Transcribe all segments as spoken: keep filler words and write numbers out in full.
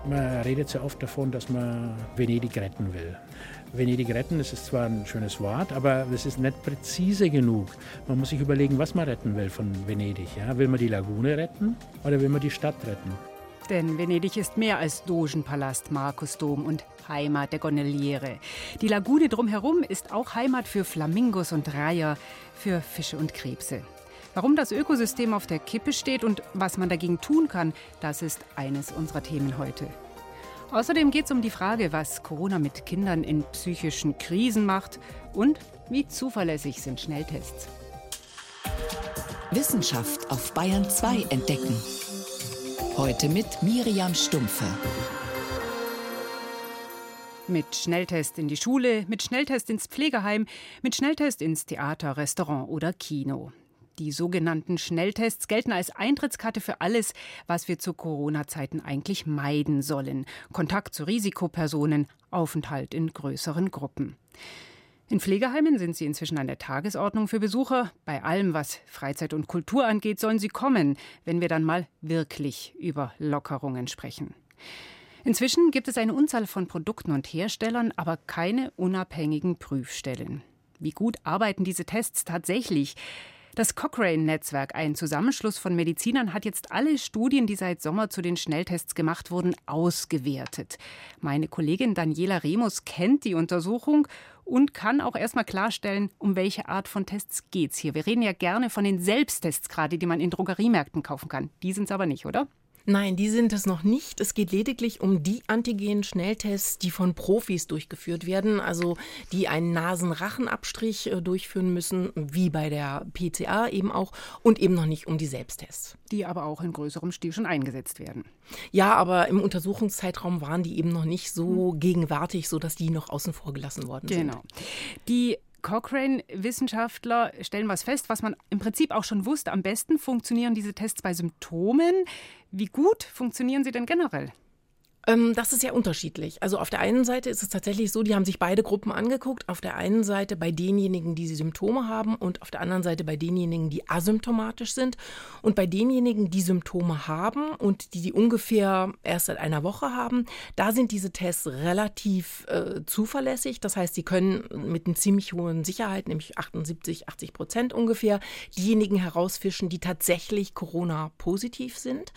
Man redet sehr oft davon, dass man Venedig retten will. Venedig retten, das ist zwar ein schönes Wort, aber es ist nicht präzise genug. Man muss sich überlegen, was man retten will von Venedig. Ja? Will man die Lagune retten oder will man die Stadt retten? Denn Venedig ist mehr als Dogenpalast, Markusdom und Heimat der Gondoliere. Die Lagune drumherum ist auch Heimat für Flamingos und Reiher, für Fische und Krebse. Warum das Ökosystem auf der Kippe steht und was man dagegen tun kann, das ist eines unserer Themen heute. Außerdem geht es um die Frage, was Corona mit Kindern in psychischen Krisen macht und wie zuverlässig sind Schnelltests. Wissenschaft auf Bayern zwei entdecken. Heute mit Miriam Stumpfe. Mit Schnelltest in die Schule, mit Schnelltest ins Pflegeheim, mit Schnelltest ins Theater, Restaurant oder Kino. Die sogenannten Schnelltests gelten als Eintrittskarte für alles, was wir zu Corona-Zeiten eigentlich meiden sollen. Kontakt zu Risikopersonen, Aufenthalt in größeren Gruppen. In Pflegeheimen sind sie inzwischen an der Tagesordnung für Besucher. Bei allem, was Freizeit und Kultur angeht, sollen sie kommen, wenn wir dann mal wirklich über Lockerungen sprechen. Inzwischen gibt es eine Unzahl von Produkten und Herstellern, aber keine unabhängigen Prüfstellen. Wie gut arbeiten diese Tests tatsächlich? Das Cochrane-Netzwerk, ein Zusammenschluss von Medizinern, hat jetzt alle Studien, die seit Sommer zu den Schnelltests gemacht wurden, ausgewertet. Meine Kollegin Daniela Remus kennt die Untersuchung und kann auch erstmal klarstellen, um welche Art von Tests geht's hier. Wir reden ja gerne von den Selbsttests gerade, die man in Drogeriemärkten kaufen kann. Die sind's aber nicht, oder? Nein, die sind es noch nicht. Es geht lediglich um die Antigen-Schnelltests, die von Profis durchgeführt werden, also die einen Nasenrachenabstrich durchführen müssen, wie bei der P C A eben auch, und eben noch nicht um die Selbsttests. Die aber auch in größerem Stil schon eingesetzt werden. Ja, aber im Untersuchungszeitraum waren die eben noch nicht so hm. gegenwärtig, sodass die noch außen vor gelassen worden sind. Genau. Die Cochrane-Wissenschaftler stellen was fest, was man im Prinzip auch schon wusste. Am besten funktionieren diese Tests bei Symptomen. Wie gut funktionieren sie denn generell? Ähm, das ist ja unterschiedlich. Also auf der einen Seite ist es tatsächlich so, die haben sich beide Gruppen angeguckt. Auf der einen Seite bei denjenigen, die Symptome haben und auf der anderen Seite bei denjenigen, die asymptomatisch sind. Und bei denjenigen, die Symptome haben und die die ungefähr erst seit einer Woche haben, da sind diese Tests relativ äh, zuverlässig. Das heißt, sie können mit einer ziemlich hohen Sicherheit, nämlich achtundsiebzig, achtzig Prozent ungefähr, diejenigen herausfischen, die tatsächlich Corona-positiv sind.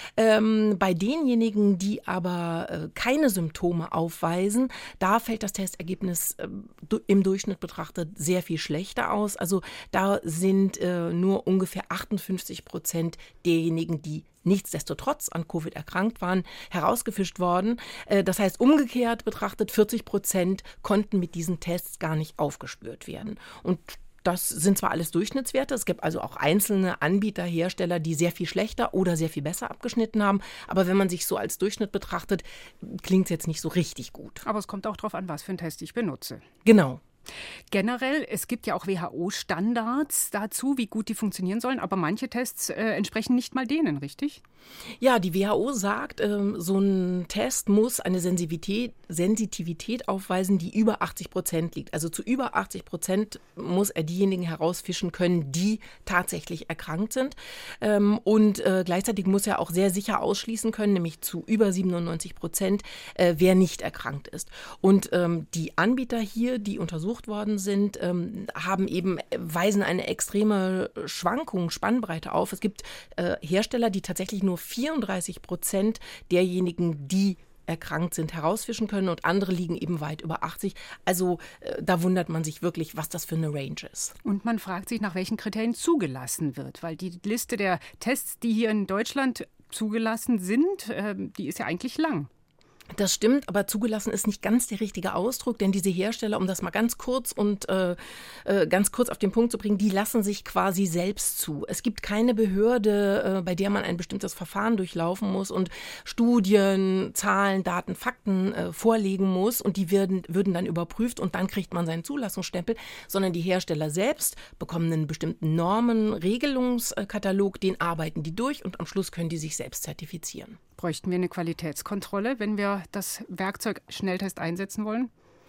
Ähm, bei denjenigen, die aber keine Symptome aufweisen, da fällt das Testergebnis äh, im Durchschnitt betrachtet sehr viel schlechter aus. Also da sind äh, nur ungefähr achtundfünfzig Prozent derjenigen, die nichtsdestotrotz an Covid erkrankt waren, herausgefischt worden. Äh, das heißt, umgekehrt betrachtet, vierzig Prozent konnten mit diesen Tests gar nicht aufgespürt werden. Und das sind zwar alles Durchschnittswerte, es gibt also auch einzelne Anbieter, Hersteller, die sehr viel schlechter oder sehr viel besser abgeschnitten haben. Aber wenn man sich so als Durchschnitt betrachtet, klingt es jetzt nicht so richtig gut. Aber es kommt auch darauf an, was für einen Test ich benutze. Genau. Generell, es gibt ja auch W H O-Standards dazu, wie gut die funktionieren sollen, aber manche Tests äh, entsprechen nicht mal denen, richtig? Ja, die W H O sagt, ähm, so ein Test muss eine Sensitivität, Sensitivität aufweisen, die über achtzig Prozent liegt. Also zu über achtzig Prozent muss er diejenigen herausfischen können, die tatsächlich erkrankt sind. Ähm, und äh, gleichzeitig muss er auch sehr sicher ausschließen können, nämlich zu über siebenundneunzig Prozent, äh, wer nicht erkrankt ist. Und ähm, die Anbieter hier, die untersucht worden sind, ähm, haben eben, weisen eine extreme Schwankung, Spannbreite auf. Es gibt äh, Hersteller, die tatsächlich nur vierunddreißig Prozent derjenigen, die erkrankt sind, herausfischen können und andere liegen eben weit über achtzig. Also äh, da wundert man sich wirklich, was das für eine Range ist. Und man fragt sich, nach welchen Kriterien zugelassen wird, weil die Liste der Tests, die hier in Deutschland zugelassen sind, äh, die ist ja eigentlich lang. Das stimmt, aber zugelassen ist nicht ganz der richtige Ausdruck, denn diese Hersteller, um das mal ganz kurz und äh, äh, ganz kurz auf den Punkt zu bringen, die lassen sich quasi selbst zu. Es gibt keine Behörde, äh, bei der man ein bestimmtes Verfahren durchlaufen muss und Studien, Zahlen, Daten, Fakten äh, vorlegen muss und die werden, würden dann überprüft und dann kriegt man seinen Zulassungsstempel, sondern die Hersteller selbst bekommen einen bestimmten Normen-, Regelungskatalog, den arbeiten die durch und am Schluss können die sich selbst zertifizieren. Bräuchten wir eine Qualitätskontrolle, wenn wir das Werkzeug Schnelltest einsetzen wollen?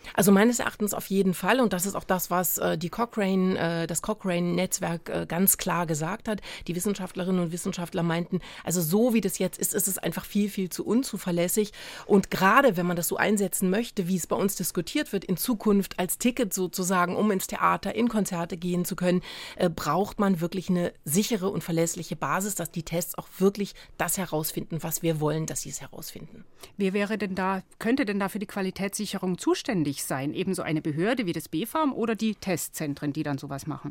Also meines Erachtens auf jeden Fall, und das ist auch das, was äh, die Cochrane, äh, das Cochrane-Netzwerk äh, ganz klar gesagt hat. Die Wissenschaftlerinnen und Wissenschaftler meinten, also so wie das jetzt ist, ist es einfach viel, viel zu unzuverlässig. Und gerade wenn man das so einsetzen möchte, wie es bei uns diskutiert wird, in Zukunft als Ticket sozusagen, um ins Theater, in Konzerte gehen zu können, äh, braucht man wirklich eine sichere und verlässliche Basis, dass die Tests auch wirklich das herausfinden, was wir wollen, dass sie es herausfinden. Wer wäre denn da, könnte denn da für die Qualitätssicherung zuständig sein? Ebenso eine Behörde wie das B F A M oder die Testzentren, die dann sowas machen?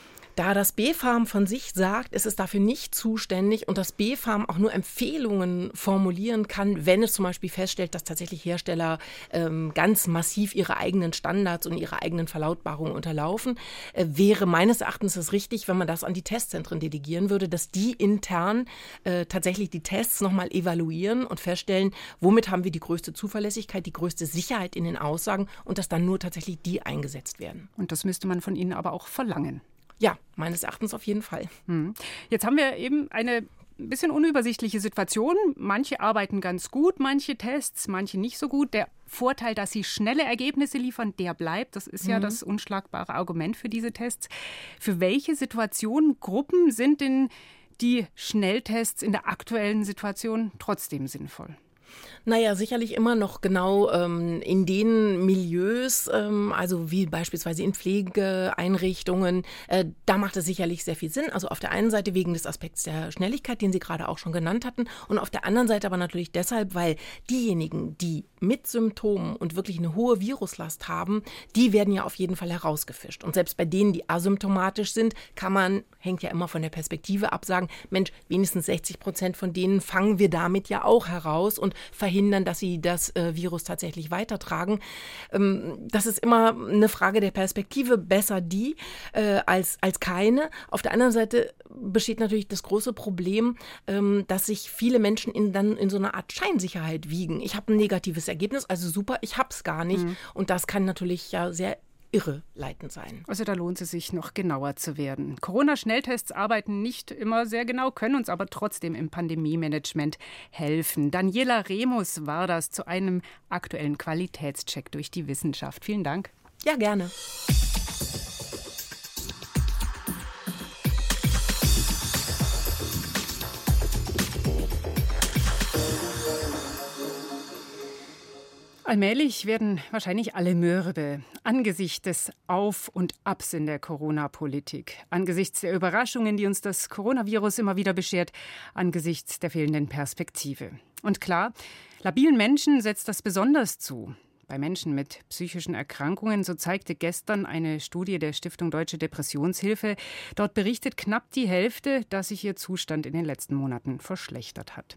Da das B F A M von sich sagt, ist es dafür nicht zuständig und das B F A M auch nur Empfehlungen formulieren kann, wenn es zum Beispiel feststellt, dass tatsächlich Hersteller ähm, ganz massiv ihre eigenen Standards und ihre eigenen Verlautbarungen unterlaufen, äh, wäre meines Erachtens es richtig, wenn man das an die Testzentren delegieren würde, dass die intern äh, tatsächlich die Tests nochmal evaluieren und feststellen, womit haben wir die größte Zuverlässigkeit, die größte Sicherheit in den Aussagen und dass dann nur tatsächlich die eingesetzt werden. Und das müsste man von ihnen aber auch verlangen. Ja, meines Erachtens auf jeden Fall. Hm. Jetzt haben wir eben eine ein bisschen unübersichtliche Situation. Manche arbeiten ganz gut, manche Tests, manche nicht so gut. Der Vorteil, dass sie schnelle Ergebnisse liefern, der bleibt. Das ist mhm. ja das unschlagbare Argument für diese Tests. Für welche Situationen, Gruppen sind denn die Schnelltests in der aktuellen Situation trotzdem sinnvoll? Naja, sicherlich immer noch genau ähm, in den Milieus, ähm, also wie beispielsweise in Pflegeeinrichtungen, äh, da macht es sicherlich sehr viel Sinn. Also auf der einen Seite wegen des Aspekts der Schnelligkeit, den Sie gerade auch schon genannt hatten, und auf der anderen Seite aber natürlich deshalb, weil diejenigen, die mit Symptomen und wirklich eine hohe Viruslast haben, die werden ja auf jeden Fall herausgefischt. Und selbst bei denen, die asymptomatisch sind, kann man, hängt ja immer von der Perspektive ab, sagen, Mensch, wenigstens sechzig Prozent von denen fangen wir damit ja auch heraus und verhindern, dass sie das äh, Virus tatsächlich weitertragen. Ähm, das ist immer eine Frage der Perspektive, besser die äh, als, als keine. Auf der anderen Seite besteht natürlich das große Problem, ähm, dass sich viele Menschen in, dann in so einer Art Scheinsicherheit wiegen. Ich habe ein negatives Ergebnis, also super, ich habe es gar nicht. Mhm. Und das kann natürlich ja sehr irreleitend sein. Also da lohnt es sich, noch genauer zu werden. Corona-Schnelltests arbeiten nicht immer sehr genau, können uns aber trotzdem im Pandemie-Management helfen. Daniela Remus war das zu einem aktuellen Qualitätscheck durch die Wissenschaft. Vielen Dank. Ja, gerne. Allmählich werden wahrscheinlich alle mürbe angesichts des Auf und Abs in der Corona-Politik, angesichts der Überraschungen, die uns das Coronavirus immer wieder beschert, angesichts der fehlenden Perspektive. Und klar, labilen Menschen setzt das besonders zu. Bei Menschen mit psychischen Erkrankungen, so zeigte gestern eine Studie der Stiftung Deutsche Depressionshilfe. Dort berichtet knapp die Hälfte, dass sich ihr Zustand in den letzten Monaten verschlechtert hat.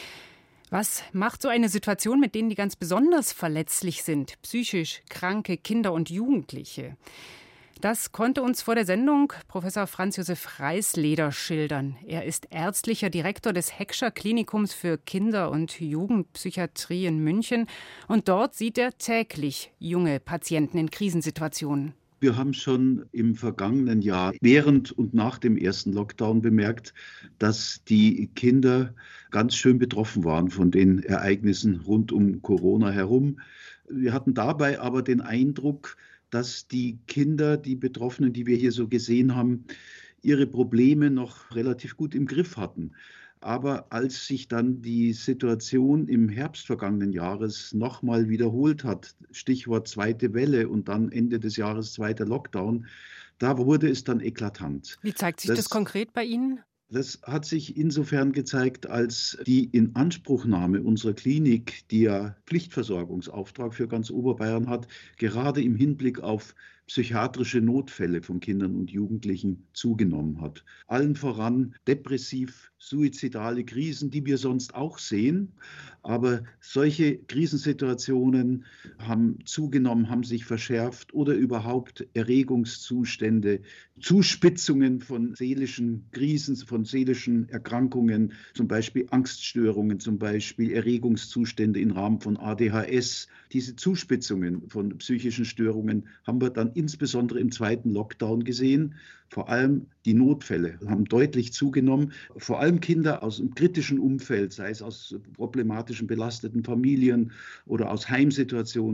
Was macht so eine Situation mit denen, die ganz besonders verletzlich sind, psychisch kranke Kinder und Jugendliche? Das konnte uns vor der Sendung Professor Franz Josef Reisleder schildern. Er ist ärztlicher Direktor des Heckscher Klinikums für Kinder- und Jugendpsychiatrie in München. Und dort sieht er täglich junge Patienten in Krisensituationen. Wir haben schon im vergangenen Jahr während und nach dem ersten Lockdown bemerkt, dass die Kinder ganz schön betroffen waren von den Ereignissen rund um Corona herum. Wir hatten dabei aber den Eindruck, dass die Kinder, die Betroffenen, die wir hier so gesehen haben, ihre Probleme noch relativ gut im Griff hatten. Aber als sich dann die Situation im Herbst vergangenen Jahres nochmal wiederholt hat, Stichwort zweite Welle und dann Ende des Jahres zweiter Lockdown, da wurde es dann eklatant. Wie zeigt sich das, das konkret bei Ihnen? Das hat sich insofern gezeigt, als die Inanspruchnahme unserer Klinik, die ja Pflichtversorgungsauftrag für ganz Oberbayern hat, gerade im Hinblick auf psychiatrische Notfälle von Kindern und Jugendlichen zugenommen hat. Allen voran depressiv, suizidale Krisen, die wir sonst auch sehen. Aber solche Krisensituationen haben zugenommen, haben sich verschärft oder überhaupt Erregungszustände, Zuspitzungen von seelischen Krisen, von seelischen Erkrankungen, zum Beispiel Angststörungen, zum Beispiel Erregungszustände im Rahmen von A D H S. Diese Zuspitzungen von psychischen Störungen haben wir dann insbesondere im zweiten Lockdown gesehen. Vor allem die Notfälle haben deutlich zugenommen. Vor allem Kinder aus einem kritischen Umfeld, sei es aus problematischen, belasteten Familien oder aus Heimsituationen,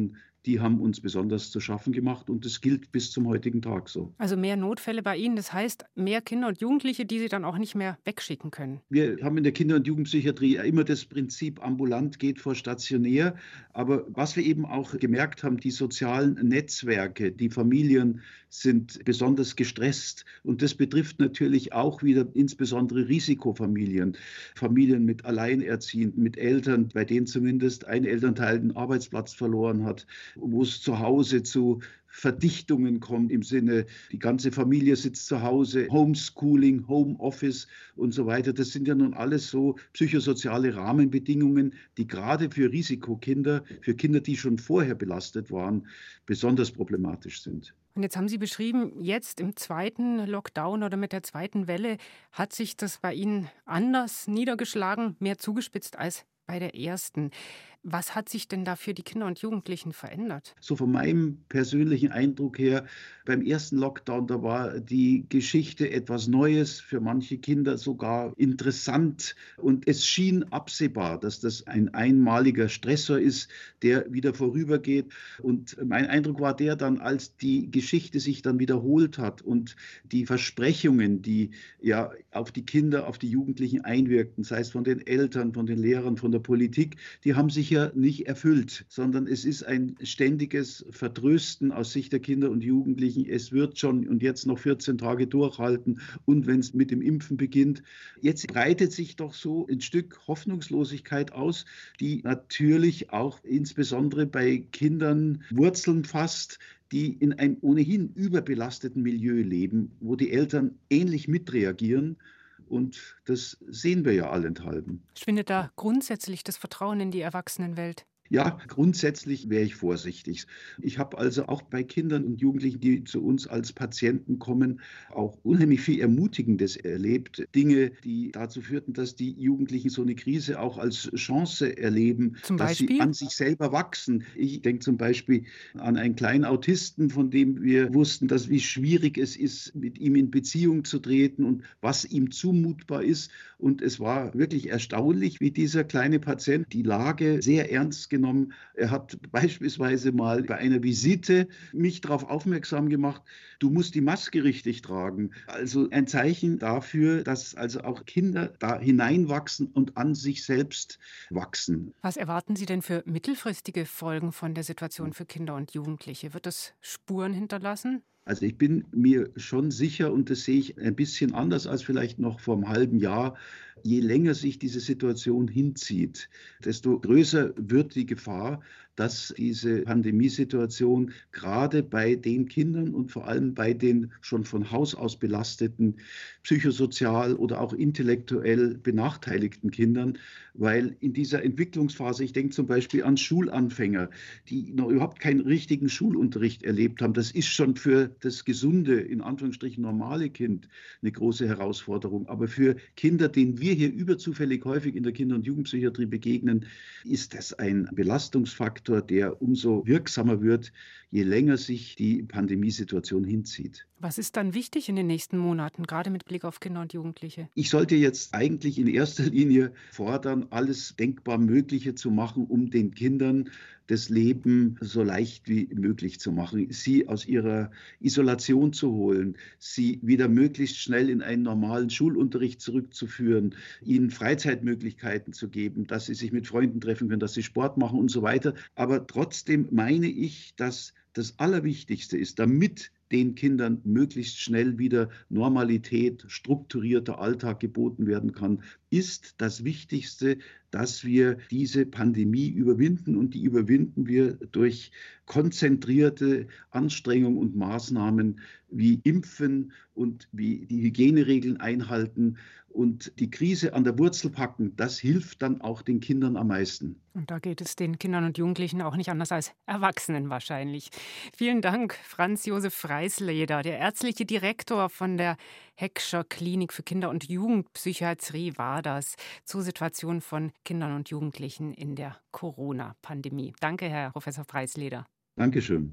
die haben uns besonders zu schaffen gemacht und das gilt bis zum heutigen Tag so. Also mehr Notfälle bei Ihnen, das heißt mehr Kinder und Jugendliche, die Sie dann auch nicht mehr wegschicken können. Wir haben in der Kinder- und Jugendpsychiatrie immer das Prinzip, ambulant geht vor stationär. Aber was wir eben auch gemerkt haben, die sozialen Netzwerke, die Familien sind besonders gestresst. Und das betrifft natürlich auch wieder insbesondere Risikofamilien, Familien mit Alleinerziehenden, mit Eltern, bei denen zumindest ein Elternteil den Arbeitsplatz verloren hat, wo es zu Hause zu Verdichtungen kommt im Sinne, die ganze Familie sitzt zu Hause, Homeschooling, Homeoffice und so weiter. Das sind ja nun alles so psychosoziale Rahmenbedingungen, die gerade für Risikokinder, für Kinder, die schon vorher belastet waren, besonders problematisch sind. Und jetzt haben Sie beschrieben, jetzt im zweiten Lockdown oder mit der zweiten Welle hat sich das bei Ihnen anders niedergeschlagen, mehr zugespitzt als bei der ersten. Was hat sich denn da für die Kinder und Jugendlichen verändert? So von meinem persönlichen Eindruck her, beim ersten Lockdown, da war die Geschichte etwas Neues, für manche Kinder sogar interessant. Und es schien absehbar, dass das ein einmaliger Stressor ist, der wieder vorübergeht. Und mein Eindruck war der dann, als die Geschichte sich dann wiederholt hat und die Versprechungen, die ja auf die Kinder, auf die Jugendlichen einwirkten, sei es von den Eltern, von den Lehrern, von der Politik, die haben sich ja nicht erfüllt, sondern es ist ein ständiges Vertrösten aus Sicht der Kinder und Jugendlichen. Es wird schon und jetzt noch vierzehn Tage durchhalten und wenn es mit dem Impfen beginnt. Jetzt breitet sich doch so ein Stück Hoffnungslosigkeit aus, die natürlich auch insbesondere bei Kindern Wurzeln fasst, die in einem ohnehin überbelasteten Milieu leben, wo die Eltern ähnlich mitreagieren. Und das sehen wir ja allenthalben. Schwindet da grundsätzlich das Vertrauen in die Erwachsenenwelt? Ja, grundsätzlich wäre ich vorsichtig. Ich habe also auch bei Kindern und Jugendlichen, die zu uns als Patienten kommen, auch unheimlich viel Ermutigendes erlebt. Dinge, die dazu führten, dass die Jugendlichen so eine Krise auch als Chance erleben, zum dass Beispiel? sie an sich selber wachsen. Ich denke zum Beispiel an einen kleinen Autisten, von dem wir wussten, dass wie schwierig es ist, mit ihm in Beziehung zu treten und was ihm zumutbar ist. Und es war wirklich erstaunlich, wie dieser kleine Patient die Lage sehr ernst genommen. Er hat beispielsweise mal bei einer Visite mich darauf aufmerksam gemacht, du musst die Maske richtig tragen. Also ein Zeichen dafür, dass also auch Kinder da hineinwachsen und an sich selbst wachsen. Was erwarten Sie denn für mittelfristige Folgen von der Situation für Kinder und Jugendliche? Wird das Spuren hinterlassen? Also ich bin mir schon sicher, und das sehe ich ein bisschen anders als vielleicht noch vor einem halben Jahr, je länger sich diese Situation hinzieht, desto größer wird die Gefahr, dass diese Pandemiesituation gerade bei den Kindern und vor allem bei den schon von Haus aus belasteten, psychosozial oder auch intellektuell benachteiligten Kindern, weil in dieser Entwicklungsphase, ich denke zum Beispiel an Schulanfänger, die noch überhaupt keinen richtigen Schulunterricht erlebt haben, das ist schon für das gesunde, in Anführungsstrichen normale Kind eine große Herausforderung. Aber für Kinder, denen wir hier überzufällig häufig in der Kinder- und Jugendpsychiatrie begegnen, ist das ein Belastungsfaktor, der umso wirksamer wird, je länger sich die Pandemiesituation hinzieht. Was ist dann wichtig in den nächsten Monaten, gerade mit Blick auf Kinder und Jugendliche? Ich sollte jetzt eigentlich in erster Linie fordern, alles denkbar Mögliche zu machen, um den Kindern das Leben so leicht wie möglich zu machen, sie aus ihrer Isolation zu holen, sie wieder möglichst schnell in einen normalen Schulunterricht zurückzuführen, ihnen Freizeitmöglichkeiten zu geben, dass sie sich mit Freunden treffen können, dass sie Sport machen und so weiter. Aber trotzdem meine ich, dass das Allerwichtigste ist, damit den Kindern möglichst schnell wieder Normalität, strukturierter Alltag geboten werden kann, ist das Wichtigste, dass wir diese Pandemie überwinden. Und die überwinden wir durch konzentrierte Anstrengungen und Maßnahmen wie Impfen und wie die Hygieneregeln einhalten und die Krise an der Wurzel packen. Das hilft dann auch den Kindern am meisten. Und da geht es den Kindern und Jugendlichen auch nicht anders als Erwachsenen wahrscheinlich. Vielen Dank, Franz Josef Freisleder, der ärztliche Direktor von der Heckscher Klinik für Kinder- und Jugendpsychiatrie war das, zur Situation von Kindern und Jugendlichen in der Corona-Pandemie. Danke, Herr Professor Freisleder. Dankeschön.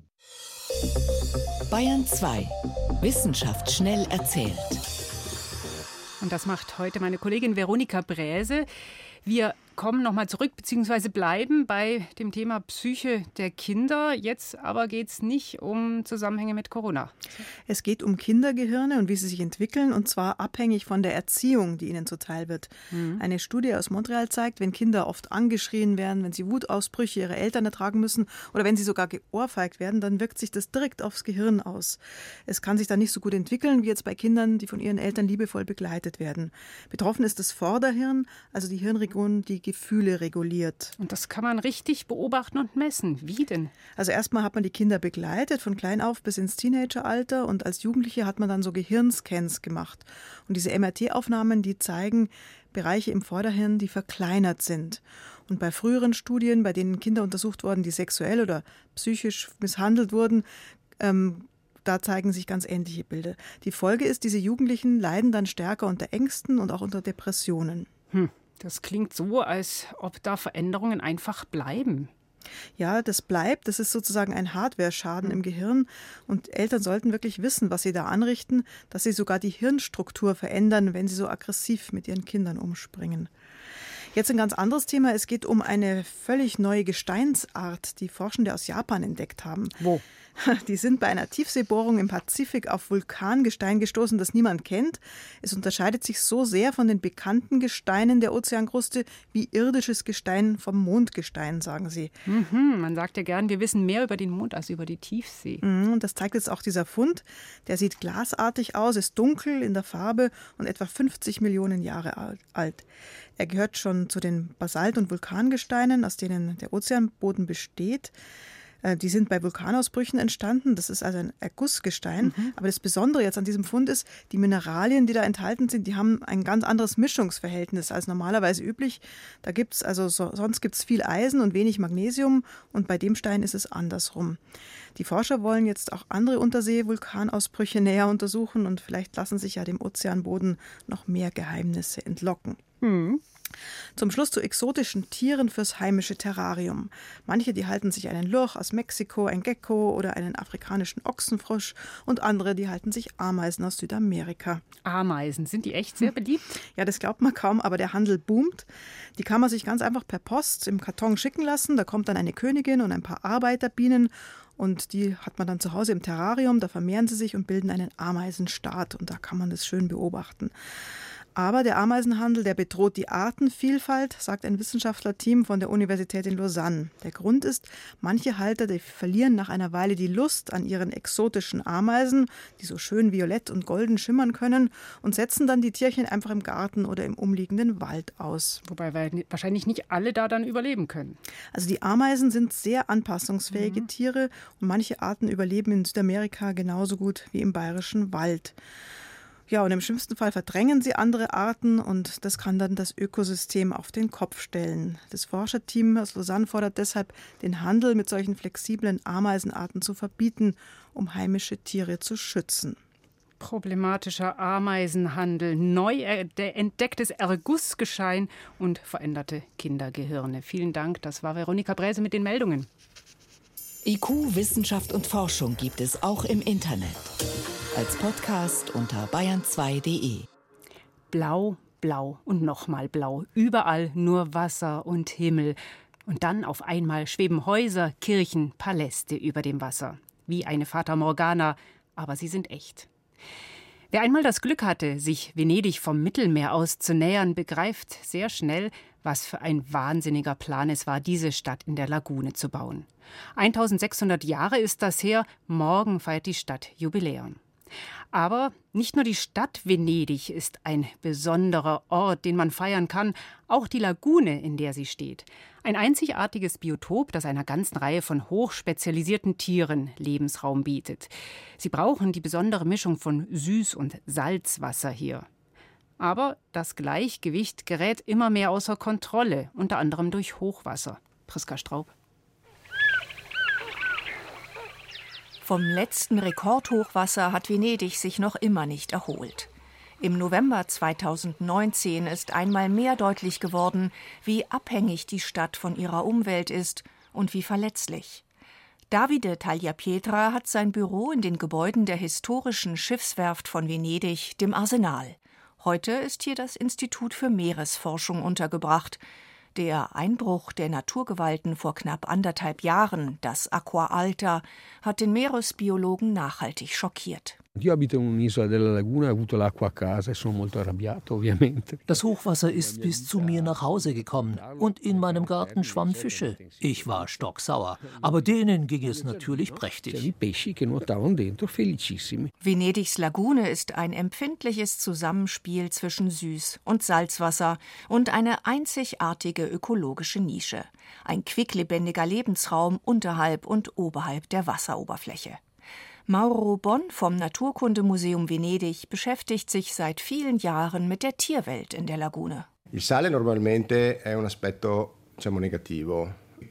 Bayern zwei. Wissenschaft schnell erzählt. Und das macht heute meine Kollegin Veronika Bräse. Wir kommen nochmal zurück, beziehungsweise bleiben bei dem Thema Psyche der Kinder. Jetzt aber geht es nicht um Zusammenhänge mit Corona. Es geht um Kindergehirne und wie sie sich entwickeln, und zwar abhängig von der Erziehung, die ihnen zuteil wird. Mhm. Eine Studie aus Montreal zeigt, wenn Kinder oft angeschrien werden, wenn sie Wutausbrüche ihrer Eltern ertragen müssen oder wenn sie sogar geohrfeigt werden, dann wirkt sich das direkt aufs Gehirn aus. Es kann sich dann nicht so gut entwickeln, wie jetzt bei Kindern, die von ihren Eltern liebevoll begleitet werden. Betroffen ist das Vorderhirn, also die Hirnregion, die Gefühle reguliert. Und das kann man richtig beobachten und messen. Wie denn? Also erstmal hat man die Kinder begleitet, von klein auf bis ins Teenageralter, und als Jugendliche hat man dann so Gehirnscans gemacht. Und diese M R T-Aufnahmen, die zeigen Bereiche im Vorderhirn, die verkleinert sind. Und bei früheren Studien, bei denen Kinder untersucht wurden, die sexuell oder psychisch misshandelt wurden, ähm, da zeigen sich ganz ähnliche Bilder. Die Folge ist, diese Jugendlichen leiden dann stärker unter Ängsten und auch unter Depressionen. Hm. Das klingt so, als ob da Veränderungen einfach bleiben. Ja, das bleibt. Das ist sozusagen ein Hardware-Schaden im Gehirn. Und Eltern sollten wirklich wissen, was sie da anrichten, dass sie sogar die Hirnstruktur verändern, wenn sie so aggressiv mit ihren Kindern umspringen. Jetzt ein ganz anderes Thema. Es geht um eine völlig neue Gesteinsart, die Forschende aus Japan entdeckt haben. Wo? Die sind bei einer Tiefseebohrung im Pazifik auf Vulkangestein gestoßen, das niemand kennt. Es unterscheidet sich so sehr von den bekannten Gesteinen der Ozeankruste wie irdisches Gestein vom Mondgestein, sagen sie. Mhm, man sagt ja gern, wir wissen mehr über den Mond als über die Tiefsee. Mhm, und das zeigt jetzt auch dieser Fund. Der sieht glasartig aus, ist dunkel in der Farbe und etwa fünfzig Millionen Jahre alt. Er gehört schon zu den Basalt- und Vulkangesteinen, aus denen der Ozeanboden besteht. Die sind bei Vulkanausbrüchen entstanden. Das ist also ein Ergussgestein. Mhm. Aber das Besondere jetzt an diesem Fund ist, die Mineralien, die da enthalten sind, die haben ein ganz anderes Mischungsverhältnis als normalerweise üblich. Da gibt's also so, sonst gibt es viel Eisen und wenig Magnesium, und bei dem Stein ist es andersrum. Die Forscher wollen jetzt auch andere Untersee-Vulkanausbrüche näher untersuchen, und vielleicht lassen sich ja dem Ozeanboden noch mehr Geheimnisse entlocken. Mhm. Zum Schluss zu exotischen Tieren fürs heimische Terrarium. Manche, die halten sich einen Lurch aus Mexiko, ein Gecko oder einen afrikanischen Ochsenfrosch, und andere, die halten sich Ameisen aus Südamerika. Ameisen, sind die echt sehr beliebt? Ja, das glaubt man kaum, aber der Handel boomt. Die kann man sich ganz einfach per Post im Karton schicken lassen. Da kommt dann eine Königin und ein paar Arbeiterbienen, und die hat man dann zu Hause im Terrarium. Da vermehren sie sich und bilden einen Ameisenstaat, und da kann man das schön beobachten. Aber der Ameisenhandel, der bedroht die Artenvielfalt, sagt ein Wissenschaftlerteam von der Universität in Lausanne. Der Grund ist, manche Halter, die verlieren nach einer Weile die Lust an ihren exotischen Ameisen, die so schön violett und golden schimmern können, und setzen dann die Tierchen einfach im Garten oder im umliegenden Wald aus. Wobei wahrscheinlich nicht alle da dann überleben können. Also die Ameisen sind sehr anpassungsfähige mhm. Tiere, und manche Arten überleben in Südamerika genauso gut wie im bayerischen Wald. Ja, und im schlimmsten Fall verdrängen sie andere Arten, und das kann dann das Ökosystem auf den Kopf stellen. Das Forscherteam aus Lausanne fordert deshalb, den Handel mit solchen flexiblen Ameisenarten zu verbieten, um heimische Tiere zu schützen. Problematischer Ameisenhandel, neu entdecktes Ergussgestein und veränderte Kindergehirne. Vielen Dank, das war Veronika Bräse mit den Meldungen. I Q, Wissenschaft und Forschung gibt es auch im Internet. Als Podcast unter bayern zwei punkt de. Blau, blau und nochmal blau. Überall nur Wasser und Himmel. Und dann auf einmal schweben Häuser, Kirchen, Paläste über dem Wasser. Wie eine Fata Morgana, aber sie sind echt. Wer einmal das Glück hatte, sich Venedig vom Mittelmeer aus zu nähern, begreift sehr schnell, was für ein wahnsinniger Plan es war, diese Stadt in der Lagune zu bauen. eintausendsechshundert Jahre ist das her, morgen feiert die Stadt Jubiläum. Aber nicht nur die Stadt Venedig ist ein besonderer Ort, den man feiern kann, auch die Lagune, in der sie steht. Ein einzigartiges Biotop, das einer ganzen Reihe von hochspezialisierten Tieren Lebensraum bietet. Sie brauchen die besondere Mischung von Süß- und Salzwasser hier. Aber das Gleichgewicht gerät immer mehr außer Kontrolle, unter anderem durch Hochwasser. Priska Straub. Vom letzten Rekordhochwasser hat Venedig sich noch immer nicht erholt. Im November zweitausendneunzehn ist einmal mehr deutlich geworden, wie abhängig die Stadt von ihrer Umwelt ist und wie verletzlich. Davide Tagliapietra hat sein Büro in den Gebäuden der historischen Schiffswerft von Venedig, dem Arsenal. Heute ist hier das Institut für Meeresforschung untergebracht. Der Einbruch der Naturgewalten vor knapp anderthalb Jahren, das Acqua Alta, hat den Meeresbiologen nachhaltig schockiert. Das Hochwasser ist bis zu mir nach Hause gekommen und in meinem Garten schwammen Fische. Ich war stocksauer, aber denen ging es natürlich prächtig. Venedigs Lagune ist ein empfindliches Zusammenspiel zwischen Süß- und Salzwasser und eine einzigartige ökologische Nische. Ein quicklebendiger Lebensraum unterhalb und oberhalb der Wasseroberfläche. Mauro Bonn vom Naturkundemuseum Venedig beschäftigt sich seit vielen Jahren mit der Tierwelt in der Lagune. Il sale normalmente è un aspetto, diciamo, negativo.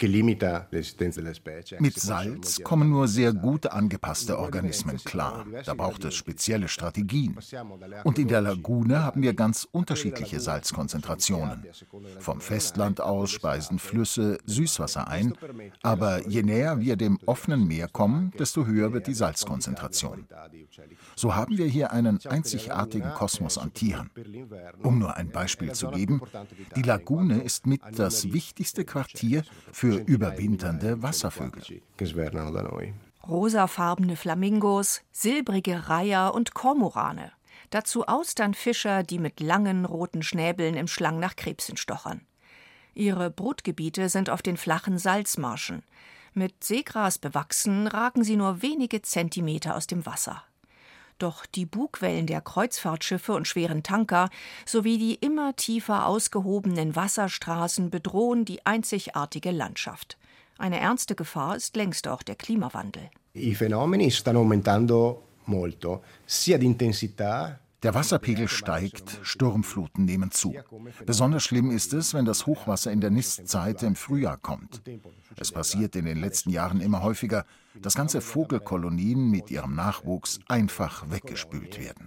Mit Salz kommen nur sehr gut angepasste Organismen klar. Da braucht es spezielle Strategien. Und in der Lagune haben wir ganz unterschiedliche Salzkonzentrationen. Vom Festland aus speisen Flüsse Süßwasser ein, aber je näher wir dem offenen Meer kommen, desto höher wird die Salzkonzentration. So haben wir hier einen einzigartigen Kosmos an Tieren. Um nur ein Beispiel zu geben, die Lagune ist mit das wichtigste Quartier für für überwinternde Wasservögel. Rosafarbene Flamingos, silbrige Reiher und Kormorane. Dazu Austernfischer, die mit langen roten Schnäbeln im Schlang nach Krebsen stochern. Ihre Brutgebiete sind auf den flachen Salzmarschen. Mit Seegras bewachsen, ragen sie nur wenige Zentimeter aus dem Wasser. Doch die Bugwellen der Kreuzfahrtschiffe und schweren Tanker sowie die immer tiefer ausgehobenen Wasserstraßen bedrohen die einzigartige Landschaft. Eine ernste Gefahr ist längst auch der Klimawandel. I fenomeni stanno aumentando molto, sia di intensità. Der Wasserpegel steigt, Sturmfluten nehmen zu. Besonders schlimm ist es, wenn das Hochwasser in der Nistzeit im Frühjahr kommt. Es passiert in den letzten Jahren immer häufiger, dass ganze Vogelkolonien mit ihrem Nachwuchs einfach weggespült werden.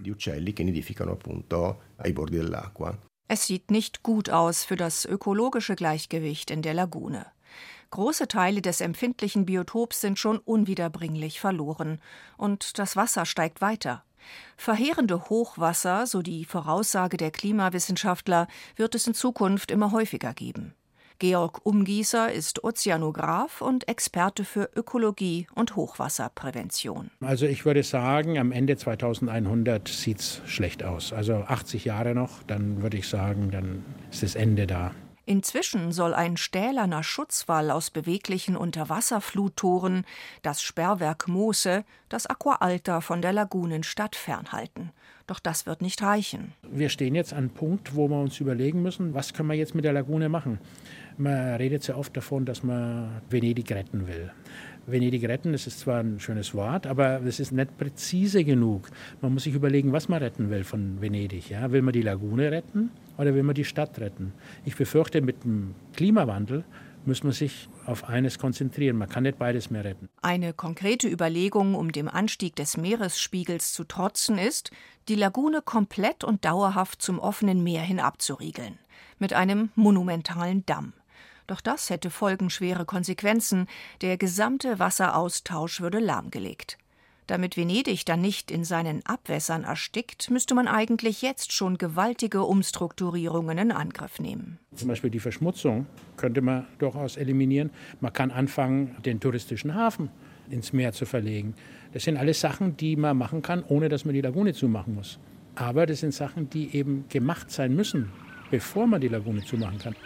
Es sieht nicht gut aus für das ökologische Gleichgewicht in der Lagune. Große Teile des empfindlichen Biotops sind schon unwiederbringlich verloren. Und das Wasser steigt weiter. Verheerende Hochwasser, so die Voraussage der Klimawissenschaftler, wird es in Zukunft immer häufiger geben. Georg Umgießer ist Ozeanograf und Experte für Ökologie und Hochwasserprävention. Also ich würde sagen, am Ende zweitausendeinhundert sieht es schlecht aus. Also achtzig Jahre noch, dann würde ich sagen, dann ist das Ende da. Inzwischen soll ein stählerner Schutzwall aus beweglichen Unterwasserfluttoren das Sperrwerk Mose, das Acqua Alta von der Lagunenstadt fernhalten. Doch das wird nicht reichen. Wir stehen jetzt an einem Punkt, wo wir uns überlegen müssen, was können wir jetzt mit der Lagune machen. Man redet sehr oft davon, dass man Venedig retten will. Venedig retten, das ist zwar ein schönes Wort, aber es ist nicht präzise genug. Man muss sich überlegen, was man retten will von Venedig. Ja? Will man die Lagune retten oder will man die Stadt retten? Ich befürchte, mit dem Klimawandel muss man sich auf eines konzentrieren. Man kann nicht beides mehr retten. Eine konkrete Überlegung, um dem Anstieg des Meeresspiegels zu trotzen, ist, die Lagune komplett und dauerhaft zum offenen Meer hin abzuriegeln. Mit einem monumentalen Damm. Doch das hätte folgenschwere Konsequenzen. Der gesamte Wasseraustausch würde lahmgelegt. Damit Venedig dann nicht in seinen Abwässern erstickt, müsste man eigentlich jetzt schon gewaltige Umstrukturierungen in Angriff nehmen. Zum Beispiel die Verschmutzung könnte man durchaus eliminieren. Man kann anfangen, den touristischen Hafen ins Meer zu verlegen. Das sind alles Sachen, die man machen kann, ohne dass man die Lagune zumachen muss. Aber das sind Sachen, die eben gemacht sein müssen, bevor man die Lagune zumachen kann.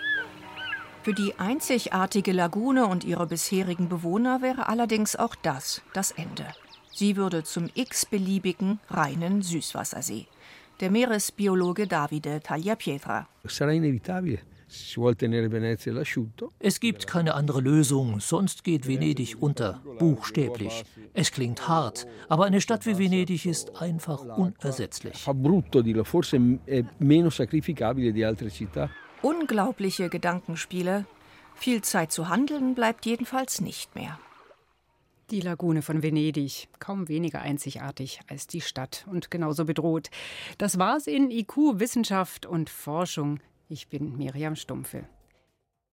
Für die einzigartige Lagune und ihre bisherigen Bewohner wäre allerdings auch das das Ende. Sie würde zum x-beliebigen reinen Süßwassersee. Der Meeresbiologe Davide Tagliapietra. Es gibt keine andere Lösung, sonst geht Venedig unter, buchstäblich. Es klingt hart, aber eine Stadt wie Venedig ist einfach unersetzlich. Unglaubliche Gedankenspiele. Viel Zeit zu handeln bleibt jedenfalls nicht mehr. Die Lagune von Venedig, kaum weniger einzigartig als die Stadt und genauso bedroht. Das war's in I Q Wissenschaft und Forschung. Ich bin Miriam Stumpfe.